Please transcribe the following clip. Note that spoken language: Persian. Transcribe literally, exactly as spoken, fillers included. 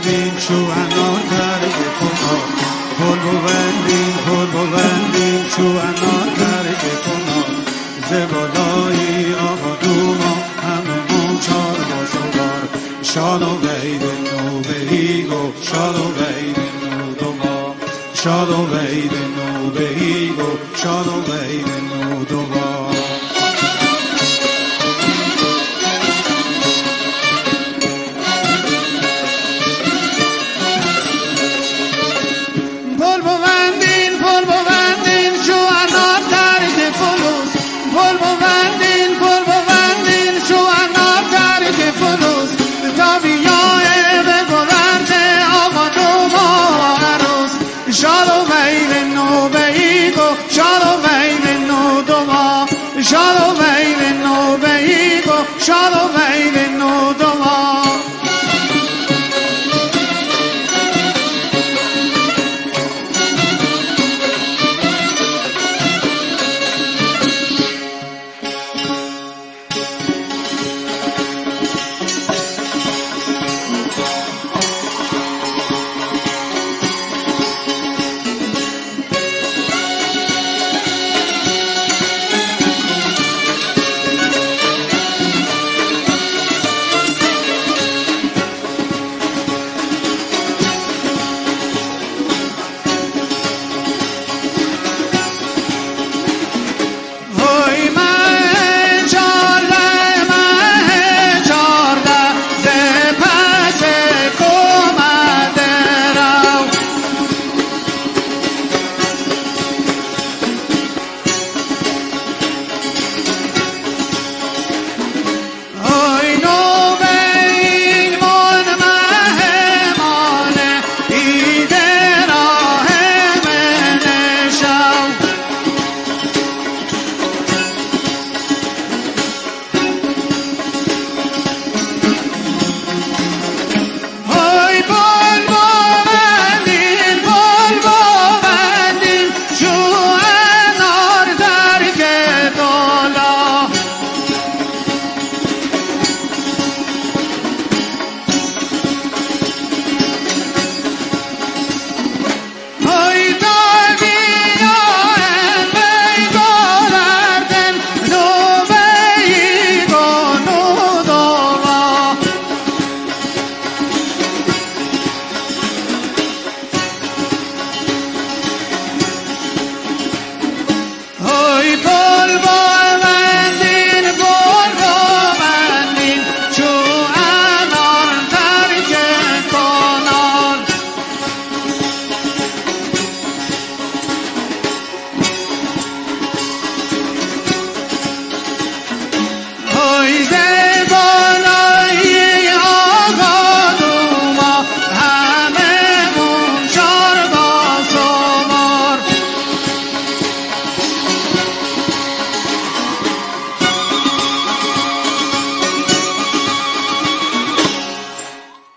ببندیم شو انار در کنار گل ببندیم گل ببندیم شو انار در کنار زبالایی آقا دوما همه موچار بازوار شاد و بید نو بهیگو شاد و بید نو دوما شاد و بید نو بهیگو شاد و بید نو دوما شالو بین نو بهیگو شالو بین نو دوما شالو بین نو بهیگو شالو بین نو دوما